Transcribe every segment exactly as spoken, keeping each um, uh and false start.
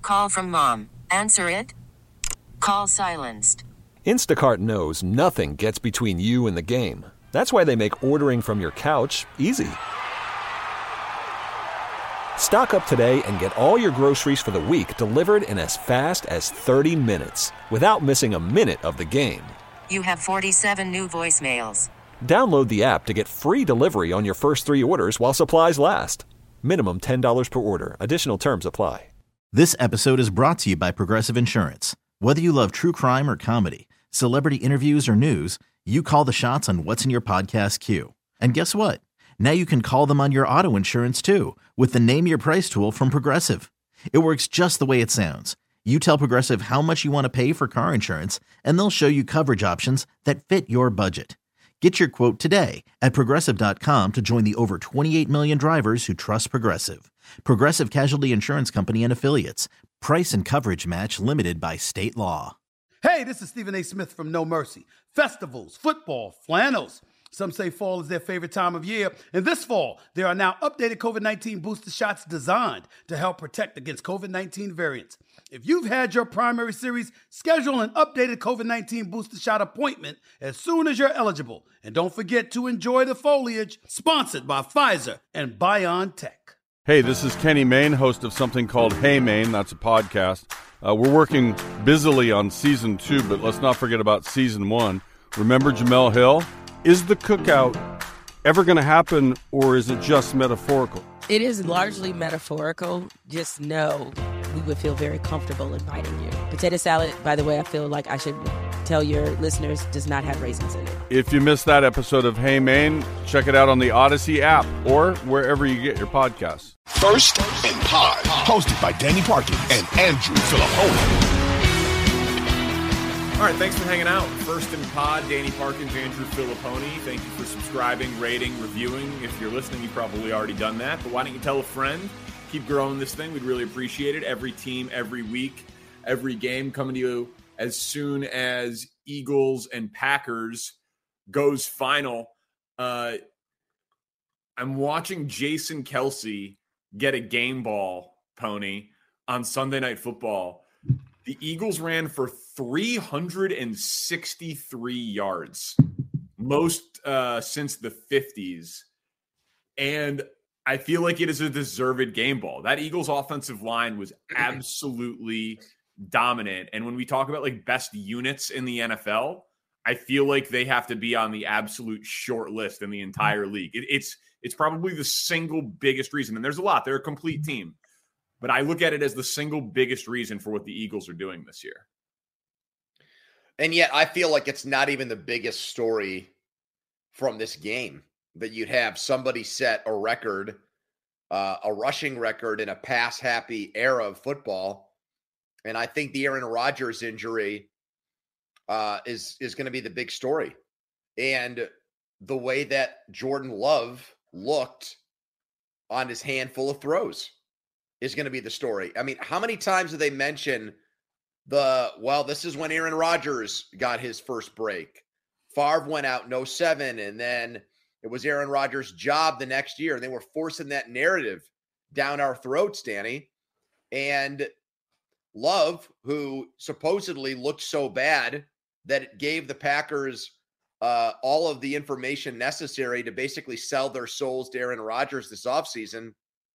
Call from mom. Answer it. Call silenced. Instacart knows nothing gets between you and the game. That's why they make ordering from your couch easy. Stock up today and get all your groceries for the week delivered in as fast as thirty minutes without missing a minute of the game. You have forty-seven new voicemails. Download the app to get free delivery on your first three orders while supplies last. Minimum ten dollars per order. Additional terms apply. This episode is brought to you by Progressive Insurance. Whether you love true crime or comedy, celebrity interviews or news, you call the shots on what's in your podcast queue. And guess what? Now you can call them on your auto insurance too with the Name Your Price tool from Progressive. It works just the way it sounds. You tell Progressive how much you want to pay for car insurance, and they'll show you coverage options that fit your budget. Get your quote today at Progressive dot com to join the over twenty-eight million drivers who trust Progressive. Progressive Casualty Insurance Company and Affiliates. Price and coverage match limited by state law. Hey, this is Stephen A. Smith from No Mercy. Festivals, football, flannels. Some say fall is their favorite time of year. And this fall, there are now updated COVID nineteen booster shots designed to help protect against COVID nineteen variants. If you've had your primary series, schedule an updated COVID nineteen booster shot appointment as soon as you're eligible. And don't forget to enjoy the foliage, sponsored by Pfizer and BioNTech. Hey, this is Kenny Mayne, host of something called Hey Mayne. That's a podcast. Uh, we're working busily on season two, but let's not forget about season one. Remember Jamel Hill? Is the cookout ever going to happen, or is it just metaphorical? It is largely metaphorical. Just know we would feel very comfortable inviting you. Potato salad, by the way, I feel like I should tell your listeners, does not have raisins in it. If you missed that episode of Hey Mayne, check it out on the Odyssey app or wherever you get your podcasts. First and Pod, hosted by Danny Parkin and Andrew Filipponi. All right, thanks for hanging out. First and Pod, Danny Parkins, Andrew Filipponi. Thank you for subscribing, rating, reviewing. If you're listening, you've probably already done that. But why don't you tell a friend? Keep growing this thing. We'd really appreciate it. Every team, every week, every game coming to you as soon as Eagles and Packers goes final. Uh, I'm watching Jason Kelce get a game ball, Pony, on Sunday Night Football. The Eagles ran for three hundred sixty-three yards, most uh, since the fifties. And I feel like it is a deserved game ball. That Eagles offensive line was absolutely dominant. And when we talk about like best units in the N F L, I feel like they have to be on the absolute short list in the entire league. It, it's it's probably the single biggest reason. And there's a lot. They're a complete team. But I look at it as the single biggest reason for what the Eagles are doing this year. And yet I feel like it's not even the biggest story from this game, that you'd have somebody set a record, uh, a rushing record in a pass-happy era of football. And I think the Aaron Rodgers injury uh, is, is going to be the big story. And the way that Jordan Love looked on his handful of throws is going to be the story. I mean, how many times do they mention the, well, this is when Aaron Rodgers got his first break. Favre went out in oh seven, and then it was Aaron Rodgers' job the next year. And they were forcing that narrative down our throats, Danny. And Love, who supposedly looked so bad that it gave the Packers uh, all of the information necessary to basically sell their souls to Aaron Rodgers this offseason,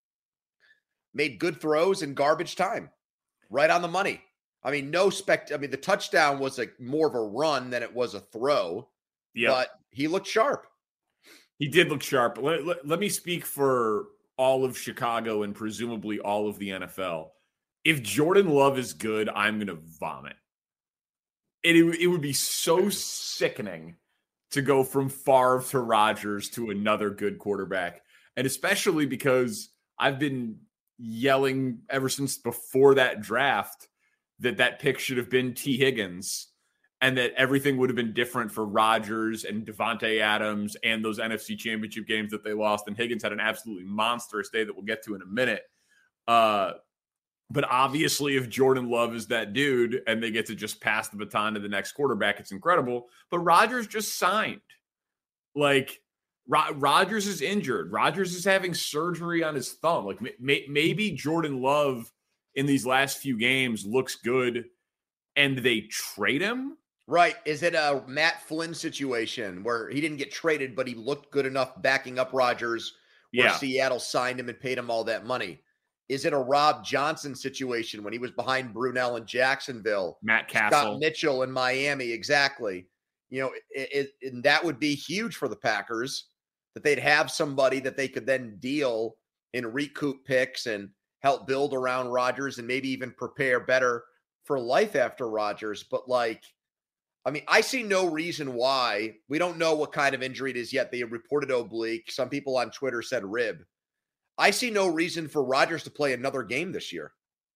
made good throws in garbage time, right on the money. I mean, no spect. I mean, the touchdown was like more of a run than it was a throw, yep. But he looked sharp. He did look sharp. Let, let, let me speak for all of Chicago and presumably all of the N F L. If Jordan Love is good, I'm going to vomit. It, it, it would be so sickening to go from Favre to Rodgers to another good quarterback. And especially because I've been yelling ever since before that draft that that pick should have been T. Higgins and that everything would have been different for Rodgers and Devontae Adams and those N F C championship games that they lost. And Higgins had an absolutely monstrous day that we'll get to in a minute. Uh, but obviously if Jordan Love is that dude and they get to just pass the baton to the next quarterback, it's incredible. But Rodgers just signed. Like, Rodgers is injured. Rodgers is having surgery on his thumb. Like may- maybe Jordan Love in these last few games looks good and they trade him? Right. Is it a Matt Flynn situation where he didn't get traded, but he looked good enough backing up Rodgers where Yeah. Seattle signed him and paid him all that money? Is it a Rob Johnson situation when he was behind Brunell in Jacksonville? Matt Castle. Scott Mitchell in Miami, exactly. You know, it, it, and that would be huge for the Packers, that they'd have somebody that they could then deal and recoup picks and help build around Rodgers and maybe even prepare better for life after Rodgers. But like, I mean, I see no reason why. We don't know what kind of injury it is yet. They reported oblique. Some people on Twitter said rib. I see no reason for Rodgers to play another game this year.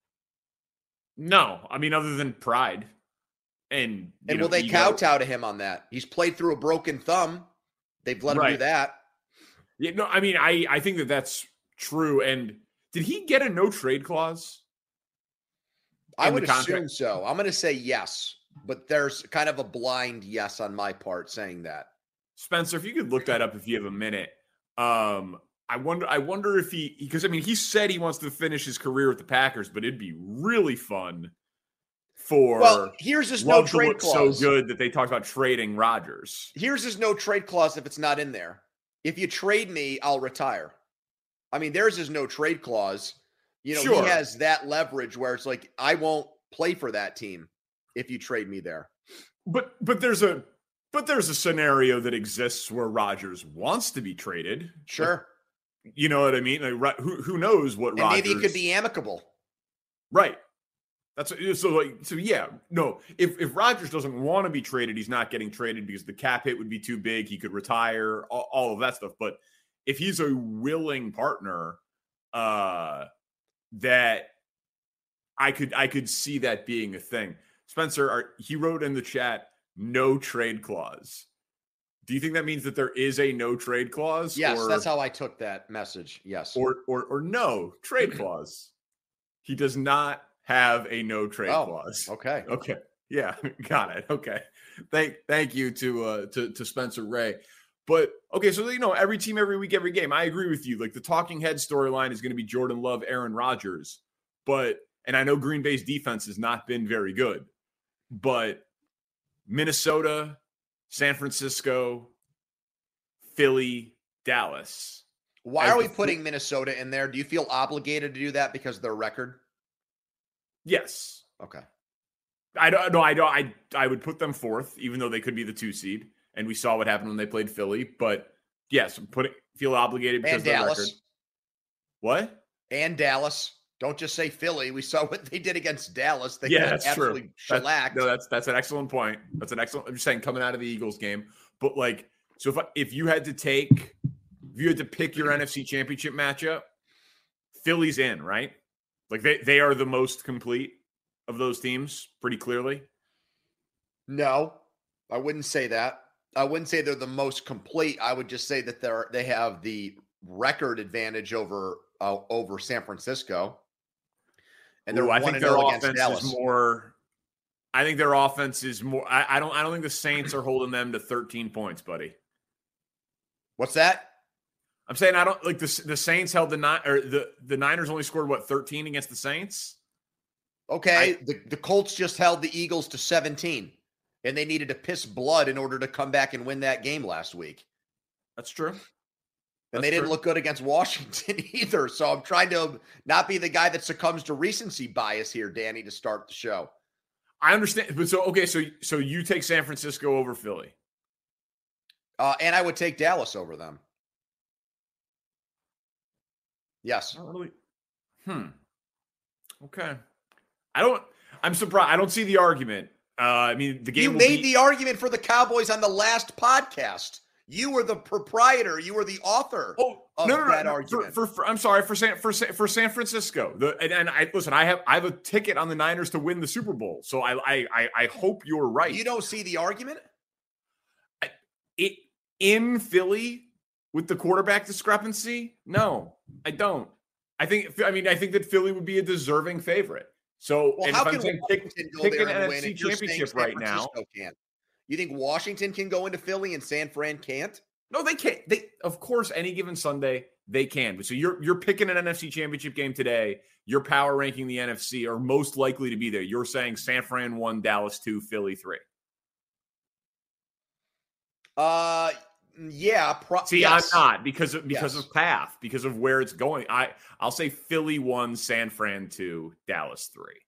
No, I mean, other than pride. And, and know, will they ego. kowtow to him on that? He's played through a broken thumb. They've let him Right. do that. Yeah, no, I mean, I, I think that that's true. And did he get a no trade clause? I in would the contract? assume so. I'm going to say yes, but there's kind of a blind yes on my part saying that. Spencer, if you could look that up if you have a minute. Um, I wonder I wonder if he, because I mean, he said he wants to finish his career with the Packers, but it'd be really fun for Well, here's his no Love to trade look clause. so good that they talked about trading Rodgers. Here's his no trade clause if it's not in there. If you trade me, I'll retire. I mean, there's his no trade clause. You know, Sure. he has that leverage where it's like, I won't play for that team if you trade me there. But but there's a but there's a scenario that exists where Rodgers wants to be traded. Sure. Like, you know what I mean? Like, Ro- who who knows what And Rodgers maybe it could be amicable. right. That's so like so yeah no if if Rodgers doesn't want to be traded, he's not getting traded because the cap hit would be too big. He could retire, all, all of that stuff. But if he's a willing partner, uh, that I could I could see that being a thing. Spencer, are, he wrote in the chat, no trade clause. Do you think that means that there is a no trade clause? Yes, or, that's how I took that message. Yes. Or or or no trade clause. He does not have a no trade Oh, clause. okay. Okay. Yeah, got it. Okay. Thank thank you to uh to, to Spencer Ray. But okay, so you know, every team, every week, every game. I agree with you. Like the talking head storyline is going to be Jordan Love, Aaron Rodgers. But and I know Green Bay's defense has not been very good, but Minnesota, San Francisco, Philly, Dallas. Why as are we the- putting Minnesota in there? Do you feel obligated to do that because of their record? Yes. Okay. I don't no, I don't I I would put them fourth, even though they could be the two seed. And we saw what happened when they played Philly. But yes, put it feel obligated because And of their Dallas. record. What? And Dallas. Don't just say Philly. We saw what they did against Dallas. They Yeah, got that's absolutely true. That's, shellacked. no, that's that's an excellent point. That's an excellent. I'm just saying, coming out of the Eagles game, but like, so if I, if you had to take, if you had to pick your N F C Championship matchup, Philly's in, right? Like they they are the most complete of those teams, pretty clearly. No, I wouldn't say that. I wouldn't say they're the most complete. I would just say that they're they have the record advantage over uh, over San Francisco. And they're Ooh, I one think and their zero against offense Dallas. is more. I think their offense is more. I, I don't. I don't think the Saints are holding them to thirteen points, buddy. What's that? I'm saying I don't like the the Saints held the nine or the the Niners only scored what thirteen against the Saints. Okay, I- the, the Colts just held the Eagles to seventeen, and they needed to piss blood in order to come back and win that game last week. That's true. And That's they didn't true. look good against Washington either. So I'm trying to not be the guy that succumbs to recency bias here, Danny, to start the show. I understand, but so okay, so so you take San Francisco over Philly. Uh, and I would take Dallas over them. Yes. I don't really. Hmm. Okay. I don't. I'm surprised. I don't see the argument. Uh, I mean, the game. You will made be, the argument for the Cowboys on the last podcast. You were the proprietor. You were the author Oh of no, no, no, that no, argument. For, for, for I'm sorry for San for San, for San Francisco. The and, and I listen. I have I have a ticket on the Niners to win the Super Bowl. So I I I, I hope you're right. You don't see the argument? It in Philly with the quarterback discrepancy? No, I don't. I think I mean I think that Philly would be a deserving favorite. So Well, and how if I'm can saying pick, Washington go pick there an and N win F C if you're saying championship San right now. Francisco can't? You think Washington can go into Philly and San Fran can't? No, they can't. They, of course, any given Sunday, they can. But so you're you're picking an N F C Championship game today. You're power ranking the N F C, or most likely to be there. You're saying San Fran one, Dallas two, Philly three. Uh, yeah. Pro- See, yes. I'm not because of because Yes. of path, because of where it's going. I I'll say Philly one, San Fran two, Dallas three.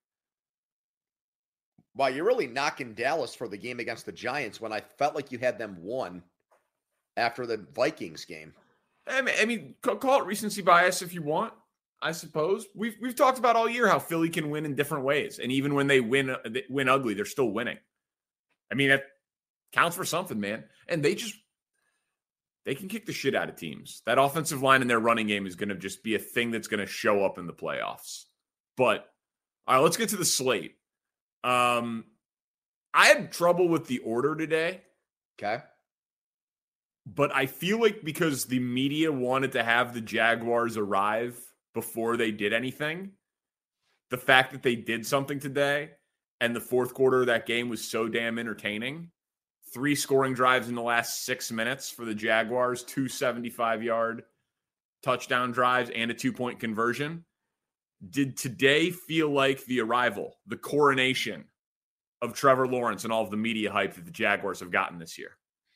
Wow, you're really knocking Dallas for the game against the Giants when I felt like you had them won after the Vikings game. I mean, I mean, ca- call it recency bias if you want. I suppose we've we've talked about all year how Philly can win in different ways, and even when they win they win ugly, they're still winning. I mean, that counts for something, man. And they just they can kick the shit out of teams. That offensive line in their running game is going to just be a thing that's going to show up in the playoffs. But all right, let's get to the slate. Um, I had trouble with the order today. Okay. But I feel like because the media wanted to have the Jaguars arrive before they did anything, the fact that they did something today and the fourth quarter of that game was so damn entertaining. Three scoring drives in the last six minutes for the Jaguars, two seventy-five-yard touchdown drives and a two-point conversion. Did today feel like the arrival, the coronation of Trevor Lawrence and all of the media hype that the Jaguars have gotten this year?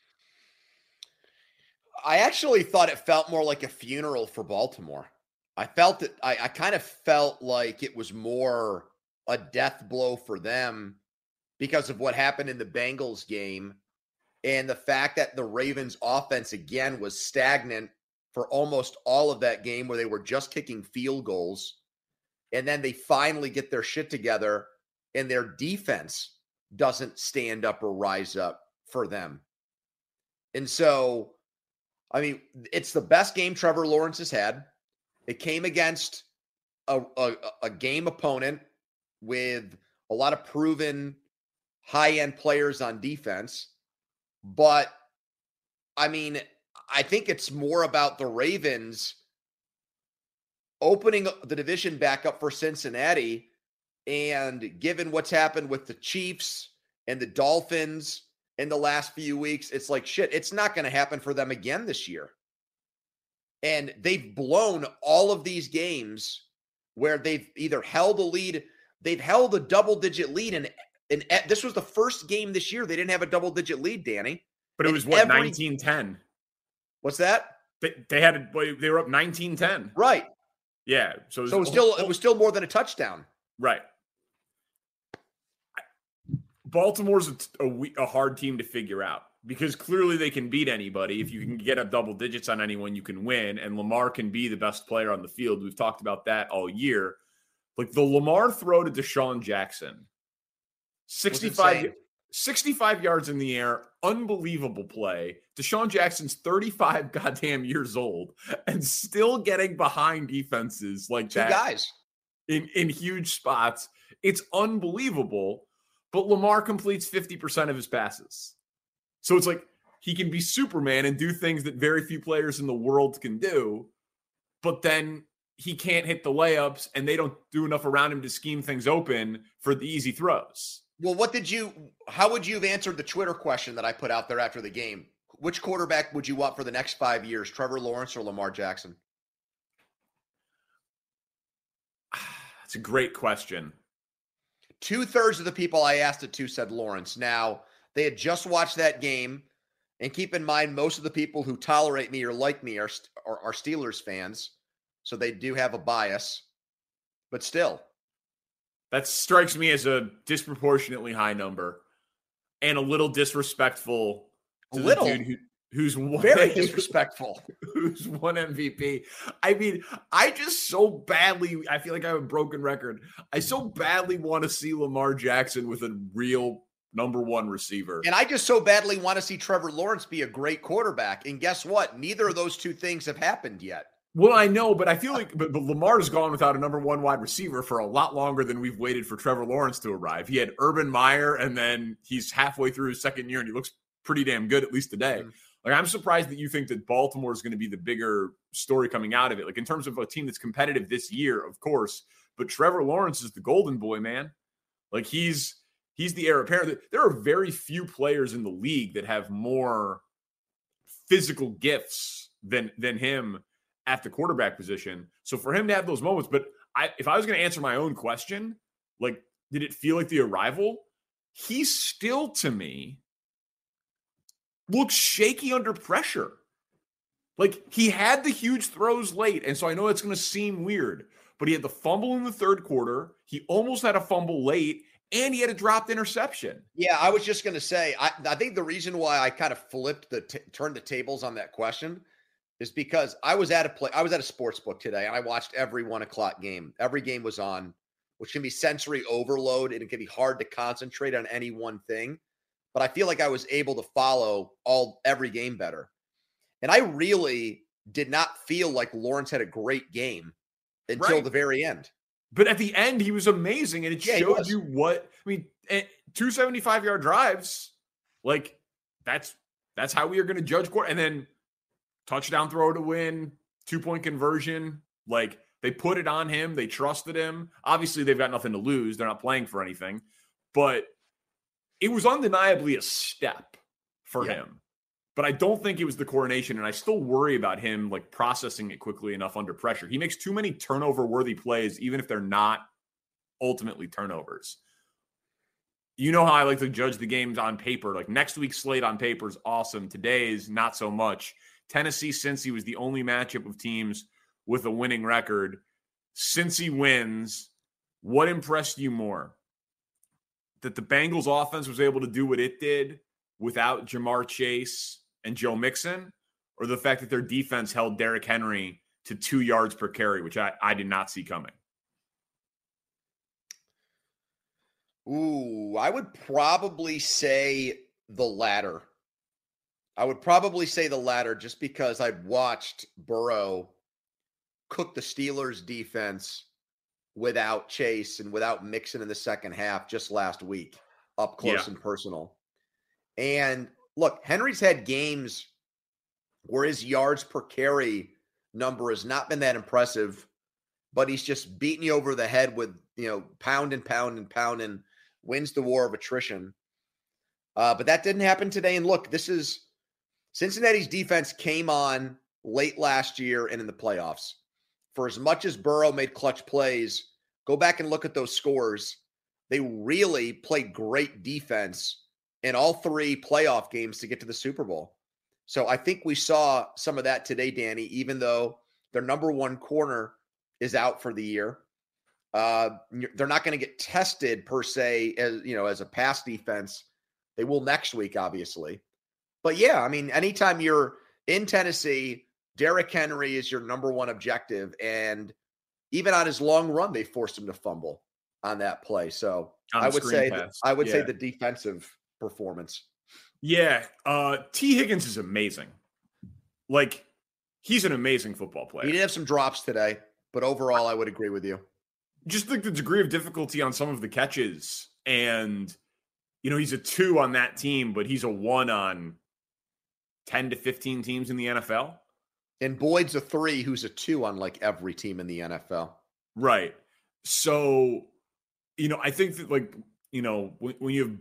I actually thought it felt more like a funeral for Baltimore. I felt it. I, I kind of felt like it was more a death blow for them because of what happened in the Bengals game and the fact that the Ravens offense again was stagnant for almost all of that game where they were just kicking field goals. And then they finally get their shit together and their defense doesn't stand up or rise up for them. And so, I mean, it's the best game Trevor Lawrence has had. It came against a, a, a game opponent with a lot of proven high-end players on defense. But, I mean, I think it's more about the Ravens opening the division back up for Cincinnati, and given what's happened with the Chiefs and the Dolphins in the last few weeks, it's like, shit, it's not going to happen for them again this year. And they've blown all of these games where they've either held a lead, they've held a double-digit lead, and, and this was the first game this year they didn't have a double-digit lead, Danny. But it And was, what, every- nineteen ten? What's that? They, they had a, they were up nineteen ten. Right. Yeah. So it was, So it was still it was still more than a touchdown. right. Baltimore's a, a, we- a hard team to figure out because clearly they can beat anybody. If you can get up double digits on anyone, you can win. And Lamar can be the best player on the field. We've talked about that all year. Like the Lamar throw to Deshaun Jackson, sixty-five, sixty-five yards in the air, unbelievable play. Deshaun Jackson's thirty-five goddamn years old and still getting behind defenses like Two that guys. in, in huge spots. It's unbelievable. But Lamar completes fifty percent of his passes. So it's like he can be Superman and do things that very few players in the world can do, but then he can't hit the layups and they don't do enough around him to scheme things open for the easy throws. Well, what did you, how would you have answered the Twitter question that I put out there after the game? Which quarterback would you want for the next five years, Trevor Lawrence or Lamar Jackson? That's a great question. Two-thirds of the people I asked it to said Lawrence. Now, they had just watched that game, and keep in mind, most of the people who tolerate me or like me are, are, are Steelers fans, so they do have a bias, but still. That strikes me as a disproportionately high number and a little disrespectful to A little? the dude who, who's one, Very disrespectful. who's won M V P. I mean, I just so badly, I feel like I have a broken record. I so badly want to see Lamar Jackson with a real number one receiver. And I just so badly want to see Trevor Lawrence be a great quarterback. And guess what? Neither of those two things have happened yet. Well, I know, but I feel like but, but Lamar's gone without a number one wide receiver for a lot longer than we've waited for Trevor Lawrence to arrive. He had Urban Meyer, and then he's halfway through his second year, and he looks pretty damn good, at least today. Mm-hmm. Like, I'm surprised that you think that Baltimore is going to be the bigger story coming out of it. Like, in terms of a team that's competitive this year, of course, but Trevor Lawrence is the golden boy, man. Like, he's he's the heir apparent. There are very few players in the league that have more physical gifts than than him at the quarterback position. So for him to have those moments, but I, if I was going to answer my own question, like, did it feel like the arrival? He still, to me, looks shaky under pressure. Like, he had the huge throws late, and so I know it's going to seem weird, but he had the fumble in the third quarter. He almost had a fumble late, and he had a dropped interception. Yeah, I was just going to say, I, I think the reason why I kind of flipped the t- turned the tables on that question is because I was at a play, I was at a sports book today, and I watched every one o'clock game. Every game was on, which can be sensory overload, and it can be hard to concentrate on any one thing. But I feel like I was able to follow all every game better. And I really did not feel like Lawrence had a great game until Right. the very end. But at the end, he was amazing, and it Yeah, he showed was. you what I mean. two seventy-five-yard drives, like that's that's how we are going to judge court. And then touchdown throw to win, two-point conversion. Like, they put it on him. They trusted him. Obviously, they've got nothing to lose. They're not playing for anything. But it was undeniably a step for Yeah. him. But I don't think it was the coordination, and I still worry about him like processing it quickly enough under pressure. He makes too many turnover-worthy plays, even if they're not ultimately turnovers. You know how I like to judge the games on paper. Like, next week's slate on paper is awesome. Today's not so much. Tennessee, Cincy was the only matchup of teams with a winning record. Cincy wins. What impressed you more? That the Bengals offense was able to do what it did without Jamar Chase and Joe Mixon, or the fact that their defense held Derrick Henry to two yards per carry, which I, I did not see coming? Ooh, I would probably say the latter. I would probably say the latter just because I watched Burrow cook the Steelers defense without Chase and without Mixon in the second half just last week, up close Yeah. and personal. And look, Henry's had games where his yards per carry number has not been that impressive, but he's just beating you over the head with, you know, pound and pound and pound and wins the war of attrition. Uh, but that didn't happen today. And look, this is Cincinnati's defense came on late last year and in the playoffs. For as much as Burrow made clutch plays, go back and look at those scores. They really played great defense in all three playoff games to get to the Super Bowl. So I think we saw some of that today, Danny, even though their number one corner is out for the year. Uh, they're not going to get tested per se as, you know, as a pass defense. They will next week, obviously. But yeah, I mean, anytime you're in Tennessee, Derrick Henry is your number one objective. And even on his long run, they forced him to fumble on that play. So On I the would screen say, pass. that, I would say Yeah. the defensive performance. Yeah, uh, T. Higgins is amazing. Like, he's an amazing football player. He did have some drops today, but overall, I would agree with you. Just like the degree of difficulty on some of the catches. And, you know, he's a two on that team, but he's a one on ten to fifteen teams in the N F L. And Boyd's a three, who's a two on like every team in the N F L. Right. So, you know, I think that, like, you know, when, when you have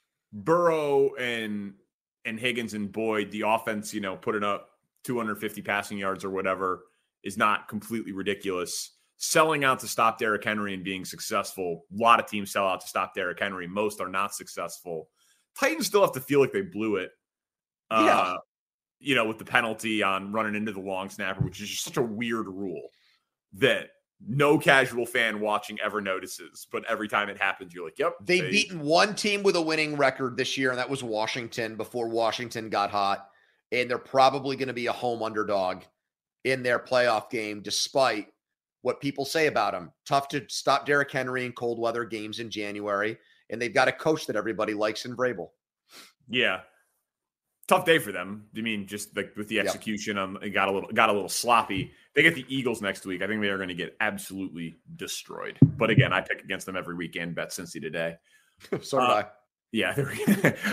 Burrow and and Higgins and Boyd, the offense, you know, putting up two hundred fifty passing yards or whatever is not completely ridiculous. Selling out to stop Derrick Henry and being successful. A lot of teams sell out to stop Derrick Henry. Most are not successful. Titans still have to feel like they blew it. Uh, Yeah. You know, with the penalty on running into the long snapper, which is just such a weird rule that no casual fan watching ever notices. But every time it happens, you're like, yep. They've they- beaten one team with a winning record this year, and that was Washington before Washington got hot. And they're probably going to be a home underdog in their playoff game, despite what people say about them. Tough to stop Derrick Henry in cold weather games in January. And they've got a coach that everybody likes in Vrabel. Yeah. Tough day for them. I mean, just like with the execution, um, it got a little got a little sloppy. They get the Eagles next week. I think they are going to get absolutely destroyed. But again, I pick against them every weekend. Bet Cincy today. So did Uh, I. Yeah.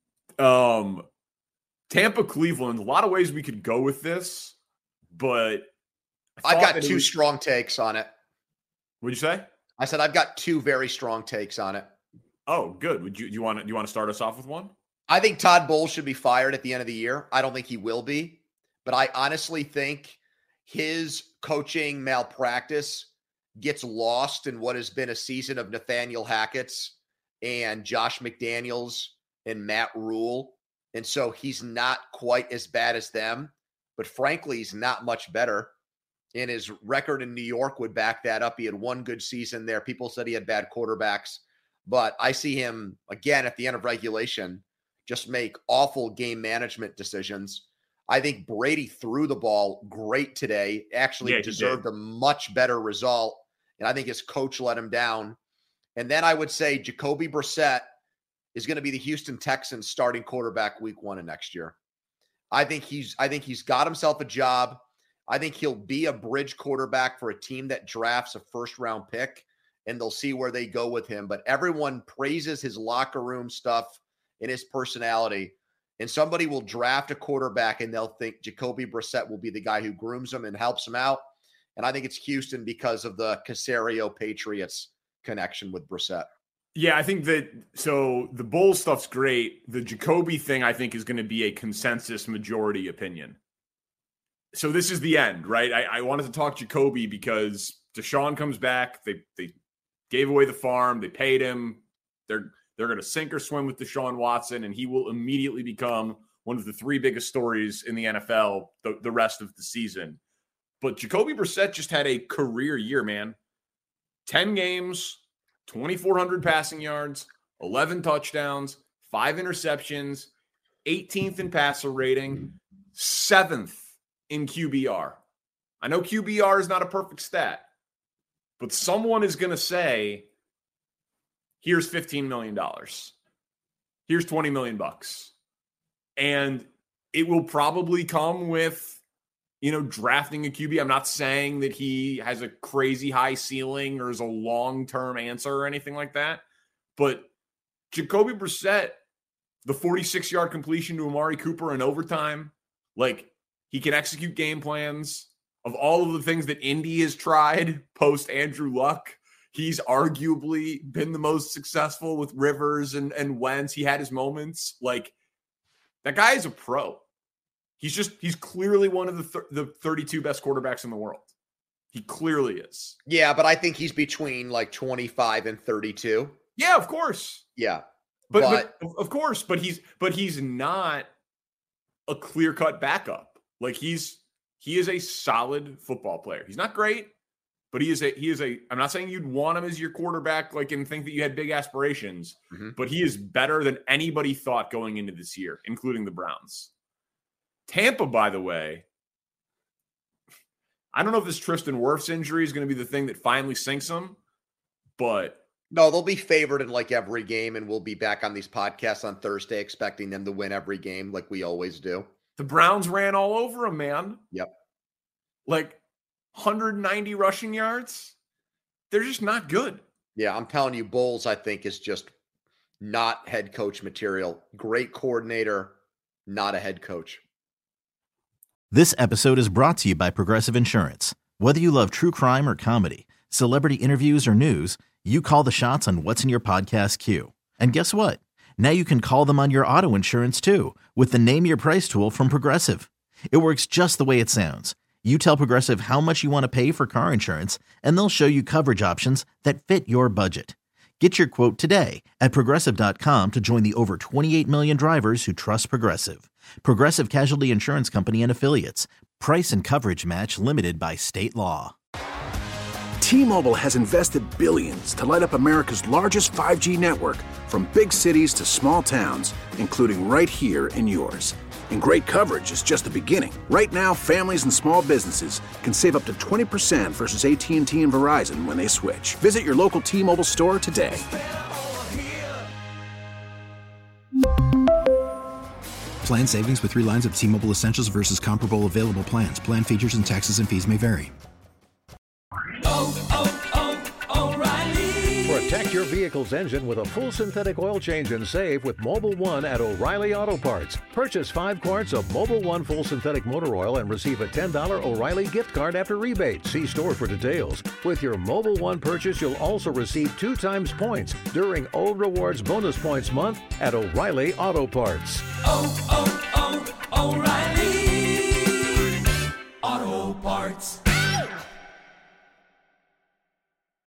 um, Tampa, Cleveland. A lot of ways we could go with this, but I I've thought got that it two was- strong takes on it. What'd you say? I said I've got two very strong takes on it. Oh, good. Would you do you want to do you want to start us off with one? I think Todd Bowles should be fired at the end of the year. I don't think he will be, but I honestly think his coaching malpractice gets lost in what has been a season of Nathaniel Hackett's and Josh McDaniels and Matt Rule. And so he's not quite as bad as them, but frankly, he's not much better. And his record in New York would back that up. He had one good season there. People said he had bad quarterbacks, but I see him again at the end of regulation just make awful game management decisions. I think Brady threw the ball great today, actually yeah, deserved a much better result. And I think his coach let him down. And then I would say Jacoby Brissett is going to be the Houston Texans starting quarterback week one of next year. I think he's, I think he's got himself a job. I think he'll be a bridge quarterback for a team that drafts a first round pick, and they'll see where they go with him. But everyone praises his locker room stuff and his personality. And somebody will draft a quarterback and they'll think Jacoby Brissett will be the guy who grooms him and helps him out. And I think it's Houston because of the Caserio Patriots connection with Brissett. Yeah, I think that, so the Bulls stuff's great. The Jacoby thing, I think, is going to be a consensus majority opinion. So this is the end, right? I, I wanted to talk Jacoby because Deshaun comes back. They they gave away the farm. They paid him. They're they're going to sink or swim with Deshaun Watson, and he will immediately become one of the three biggest stories in the N F L the, the rest of the season. But Jacoby Brissett just had a career year, man. ten games, twenty-four hundred passing yards, eleven touchdowns, five interceptions, eighteenth in passer rating, seventh in Q B R. I know Q B R is not a perfect stat, but someone is going to say, here's fifteen million dollars. Here's twenty million bucks. And it will probably come with, you know, drafting a Q B. I'm not saying that he has a crazy high ceiling or is a long-term answer or anything like that. But Jacoby Brissett, the forty-six-yard completion to Amari Cooper in overtime, like, he can execute game plans. Of all of the things that Indy has tried post Andrew Luck, he's arguably been the most successful with Rivers and, and Wentz. He had his moments. Like, that guy is a pro. He's just, he's clearly one of the th- the thirty-two best quarterbacks in the world. He clearly is. Yeah, but I think he's between like twenty-five and thirty-two. Yeah, of course. Yeah. But, but, but of course, but he's, but he's not a clear-cut backup. Like, he's, he is a solid football player. He's not great, but he is a, he is a, I'm not saying you'd want him as your quarterback, like, and think that you had big aspirations, mm-hmm. but he is better than anybody thought going into this year, including the Browns. Tampa, by the way, I don't know if this Tristan Wirfs injury is going to be the thing that finally sinks them, but. No, they'll be favored in like every game, and we'll be back on these podcasts on Thursday expecting them to win every game like we always do. The Browns ran all over him, man. Yep. Like one hundred ninety rushing yards. They're just not good. Yeah, I'm telling you, Bowles, I think, is just not head coach material. Great coordinator, not a head coach. This episode is brought to you by Progressive Insurance. Whether you love true crime or comedy, celebrity interviews or news, you call the shots on what's in your podcast queue. And guess what? Now you can call them on your auto insurance too with the Name Your Price tool from Progressive. It works just the way it sounds. You tell Progressive how much you want to pay for car insurance, and they'll show you coverage options that fit your budget. Get your quote today at Progressive dot com to join the over twenty-eight million drivers who trust Progressive. Progressive Casualty Insurance Company and Affiliates. Price and coverage match limited by state law. T-Mobile has invested billions to light up America's largest five G network, from big cities to small towns, including right here in yours. And great coverage is just the beginning. Right now, families and small businesses can save up to twenty percent versus A T and T and Verizon when they switch. Visit your local T-Mobile store today. Plan savings with three lines of T-Mobile Essentials versus comparable available plans. Plan features and taxes and fees may vary. Oh, oh, oh, O'Reilly. For a Protect your vehicle's engine with a full synthetic oil change and save with Mobil one at O'Reilly Auto Parts. Purchase five quarts of Mobil one full synthetic motor oil and receive a ten dollars O'Reilly gift card after rebate. See store for details. With your Mobil one purchase, you'll also receive two times points during O Rewards Bonus Points Month at O'Reilly Auto Parts. Oh, oh, oh, O'Reilly.